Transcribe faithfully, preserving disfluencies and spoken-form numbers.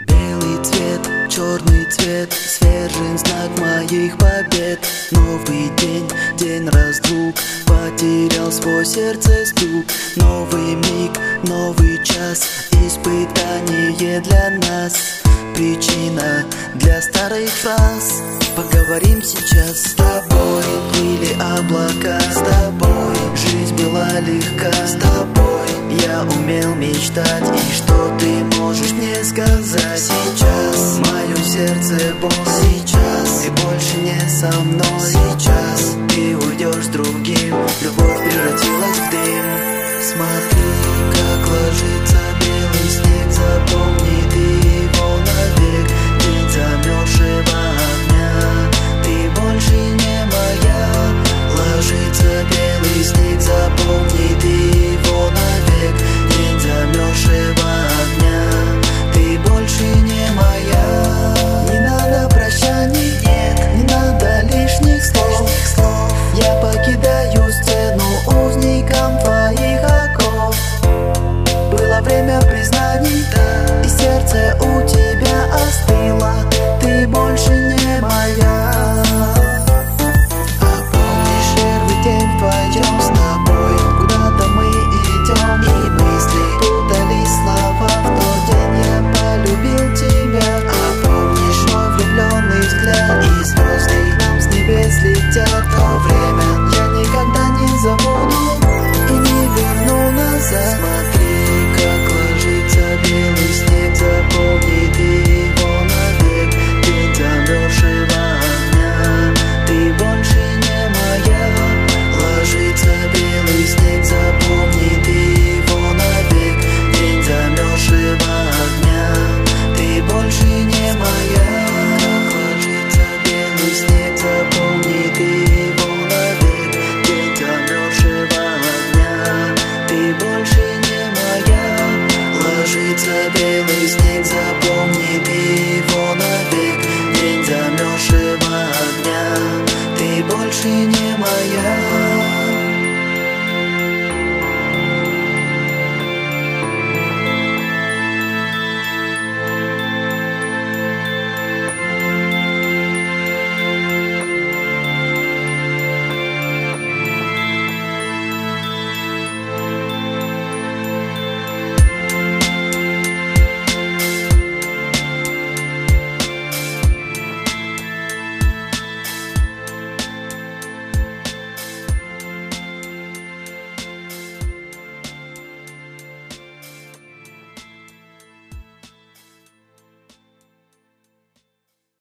Белый цвет, черный цвет, свежий знак моих побед. Новый день, день разлук, потерял свой сердце стук. Новый миг, новый час, испытание для нас. Причина для старых фраз. Поговорим сейчас. С тобой плыли облака, с тобой жизнь была легка, с тобой я умел мечтать. И что ты можешь мне сказать? Сейчас мое сердце боль, сейчас ты больше не со мной. Сейчас ты уйдешь с другим, любовь превратилась в дым. Смотри, как ложится белый снег, запомни ты его навек. День замерзшего огня, ты больше не моя. Ложится белый снег, запомни ты его навек. День замерзшего огня, ты больше не моя. Не надо прощаний, нет, не надо лишних слов. Я покидаю сцену узником твоих оков. Было время признаний, и сердце у тебя остыло. Ты больше не моя. А помнишь первый день вдвоем с тобой? Куда-то мы идем, и мысли путались слова. В тот день я полюбил тебя. А помнишь мой влюбленный взгляд? И звезды к нам с небес летят. То время я никогда не забуду и не верну назад. Смотри, как ложится белый снег, запомни ты его навек. День замерзшего огня, ты больше не моя. Ложится белый снег, запомни ты его навек. День замерзшего огня, ты больше не моя. Ложится белый снег, запомни ты его навек. День замерзшего огня, ты больше не моя. Ложится белый снег, запомни ты его навек. День замерзшего огня, ты больше не моя.